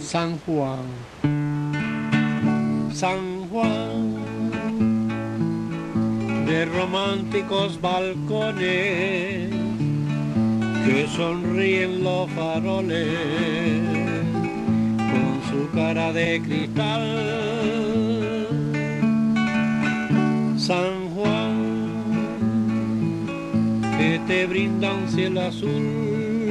San Juan, San Juan, de románticos balcones que sonríen los faroles con su cara de cristal. San Juan, que te brinda un cielo azul,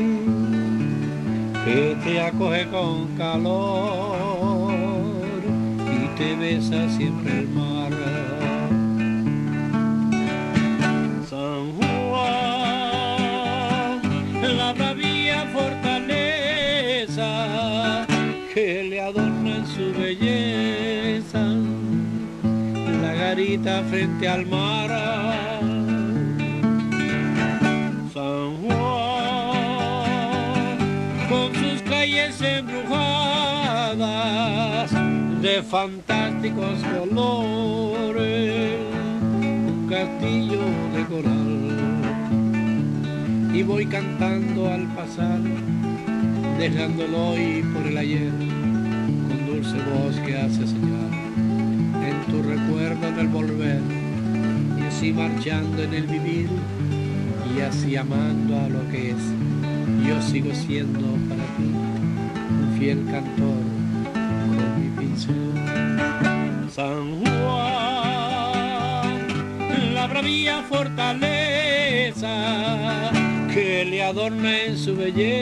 que te acoge con calor y te besa siempre el mar. San Juan, la bravía fortaleza que le adorna en su belleza, la garita frente al mar. San Juan, con sus calles embrujadas de fantásticos colores, un castillo de coral, y voy cantando al pasar, dejándolo hoy por el ayer, con dulce voz que hace señal en tu recuerdo en el volver, y así marchando en el vivir, y así amando a lo que es. Yo sigo siendo para ti un fiel cantor con mi pincel. San Juan, la bravía fortaleza que le adorna en su belleza,